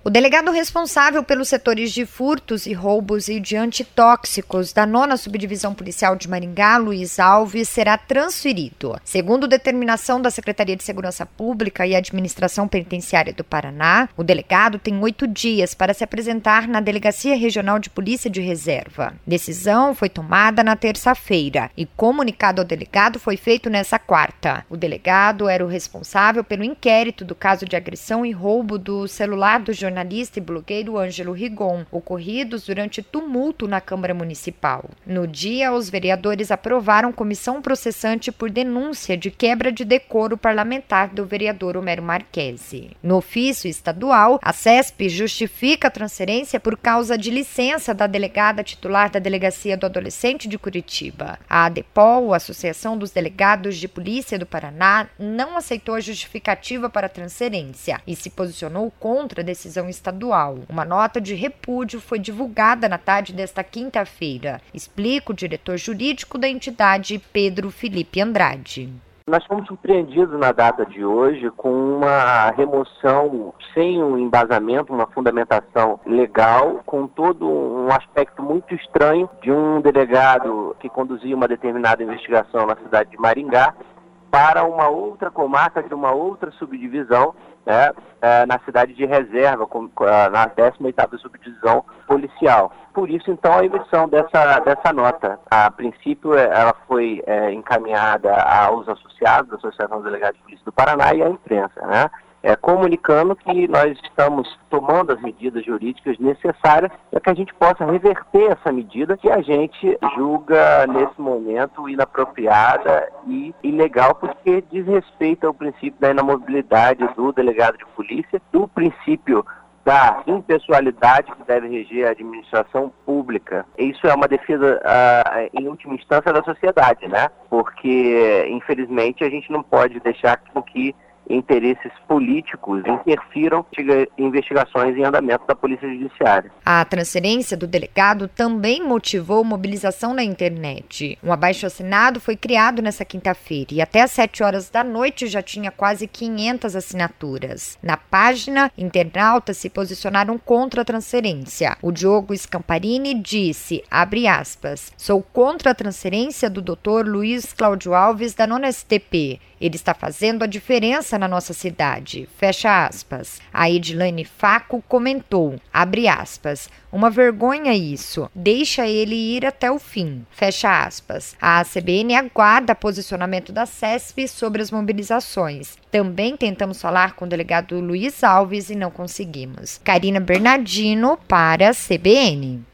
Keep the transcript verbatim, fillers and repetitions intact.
O delegado responsável pelos setores de furtos e roubos e de antitóxicos da nona Subdivisão Policial de Maringá, Luiz Alves, será transferido. Segundo determinação da Secretaria de Segurança Pública e Administração Penitenciária do Paraná, o delegado tem oito dias para se apresentar na Delegacia Regional de Polícia de Reserva. Decisão foi tomada na terça-feira e comunicado ao delegado foi feito nessa quarta. O delegado era o responsável pelo inquérito do caso de agressão e roubo do celular do jornalista jornalista e blogueiro Ângelo Rigon, ocorridos durante tumulto na Câmara Municipal. No dia, os vereadores aprovaram comissão processante por denúncia de quebra de decoro parlamentar do vereador Homero Marchese. No ofício estadual, a CESP justifica a transferência por causa de licença da delegada titular da Delegacia do Adolescente de Curitiba. A ADEPOL, Associação dos Delegados de Polícia do Paraná, não aceitou a justificativa para a transferência e se posicionou contra a decisão estadual. Uma nota de repúdio foi divulgada na tarde desta quinta-feira, explica o diretor jurídico da entidade, Pedro Felipe Andrade. Nós fomos surpreendidos na data de hoje com uma remoção sem um embasamento, uma fundamentação legal, com todo um aspecto muito estranho de um delegado que conduzia uma determinada investigação na cidade de Maringá para uma outra comarca de uma outra subdivisão, né, na cidade de Reserva, na décima oitava subdivisão policial. Por isso, então, a emissão dessa, dessa nota. A princípio, ela foi é, encaminhada aos associados da Associação dos Delegados de Polícia do Paraná e à imprensa, né? É, comunicando que nós estamos tomando as medidas jurídicas necessárias para que a gente possa reverter essa medida que a gente julga nesse momento inapropriada e ilegal, porque diz respeito ao princípio da inamovibilidade do delegado de polícia, do princípio da impessoalidade que deve reger a administração pública. Isso é uma defesa, uh, em última instância, da sociedade, né? Porque, infelizmente, a gente não pode deixar que interesses políticos interfiram em investigações em andamento da Polícia Judiciária. A transferência do delegado também motivou mobilização na internet. Um abaixo-assinado foi criado nesta quinta-feira e até às sete horas da noite já tinha quase quinhentas assinaturas. Na página, internautas se posicionaram contra a transferência. O Diogo Scamparini disse, abre aspas, sou contra a transferência do doutor Luiz Cláudio Alves da nona S T P. Ele está fazendo a diferença na nossa cidade. Fecha aspas. A Edilane Faco comentou, abre aspas, uma vergonha isso. Deixa ele ir até o fim. Fecha aspas. A C B N aguarda posicionamento da CESP sobre as mobilizações. Também tentamos falar com o delegado Luiz Alves e não conseguimos. Karina Bernardino para a C B N.